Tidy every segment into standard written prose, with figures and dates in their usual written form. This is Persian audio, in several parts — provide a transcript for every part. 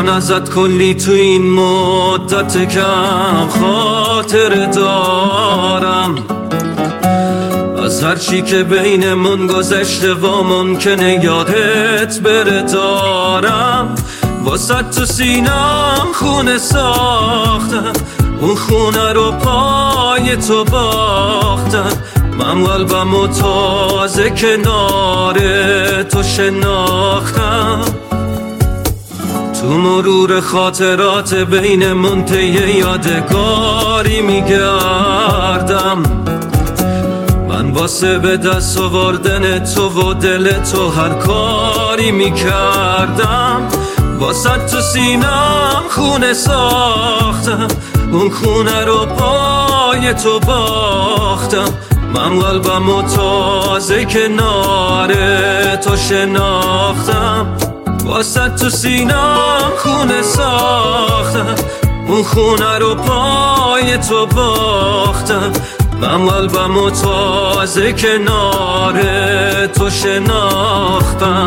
من ازت کلی تو این مدت کم خاطر دارم، از هرچی که بینمون گذشته و ممکنه یادت بره دارم. واسه تو سینم خونه ساختم، اون خونه رو پای تو باختم. من قلبم و تازه کنار تو شناختم. تو مرور خاطرات بینمون طی یادگاری میگردم. من واسه به دست آوردن تو و دل تو هر کاری میکردم. واسه تو سینم خونه ساختم، اون خونه رو پای تو باختم. من قلبم و تازه کنار تو شناختم. واسه تو سینم خونه ساختم، اون خونه رو پای تو باختم. من قلبم و تازه کنار تو شناختم.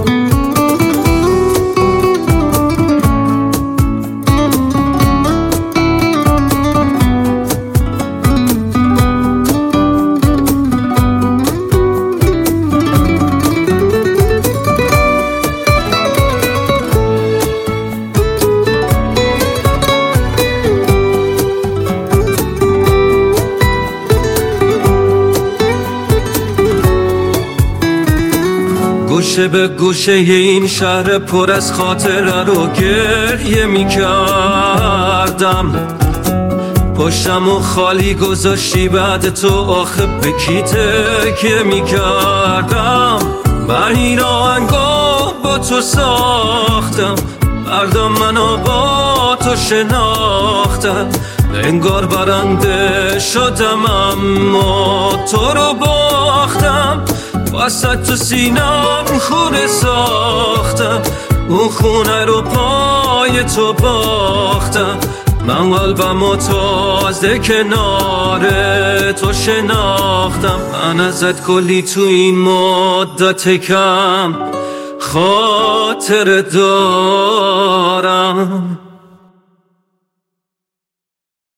گوشه به گوشه این شهر پر از خاطره رو گریه میکردم. پشتم و خالی گذاشتی بعد تو، آخه به کی تکیه میکردم؟ من این آهنگا با تو ساختم، فردا منو با تو شناختم. انگار برنده شدم اما تو رو باختم. واسه تو سینم خونه ساختم، اون خونه رو پای تو باختم. من قلبم و تازه کنار تو شناختم. من ازت کلی تو این مدت کم خاطر دارم.